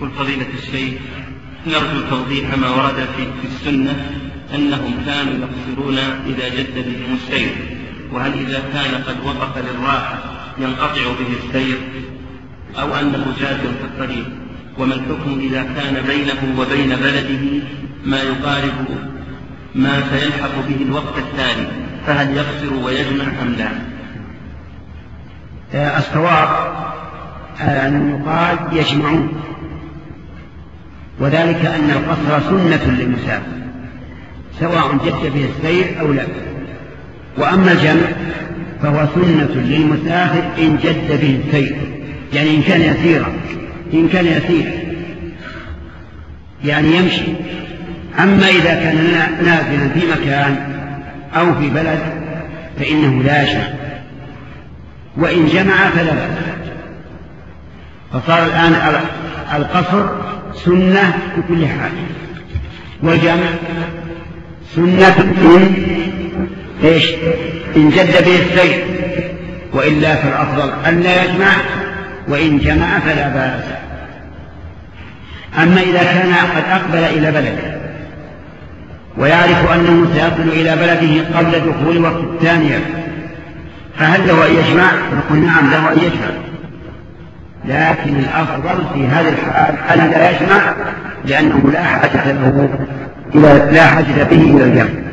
يقول فضيلة الشيخ نرجو توضيح ما ورد في السنة أنهم كانوا يقصرون إذا جد بهم السير، وهل إذا كان قد وقف للراحة ينقطع به السير أو أنه جاد في الطريق؟ وما الحكم إذا كان بينه وبين بلده ما يقارب ما سيلحق به الوقت الثاني، فهل يقصر ويجمع أم لا؟ الصواب أن يقال يجمعون، وذلك أن القصر سنة للمسافر سواء جد به السير أو لا. وأما الجمع فهو سنة للمسافر إن جد به السير، يعني إن كان يسيرا، إن كان يسير يعني يمشي. أما إذا كان نازلا في مكان أو في بلد فإنه لا يجمع، وإن جمع فلا بأس. فصار الآن القصر سنة في كل حال، والجمع سنة إن جد به السير، وإلا فالأفضل أن لا يجمع، وإن جمع فلا بأس. أما إذا كان قد أقبل إلى بلده ويعرف أنه سيصل إلى بلده قبل دخول وقت الثانية، فهل له أن يجمع؟ نقول نعم له أن يجمع، لكن الأفضل في هذه الحال أن لا يجمع، لأنه لا حاجة به إلى الجمع.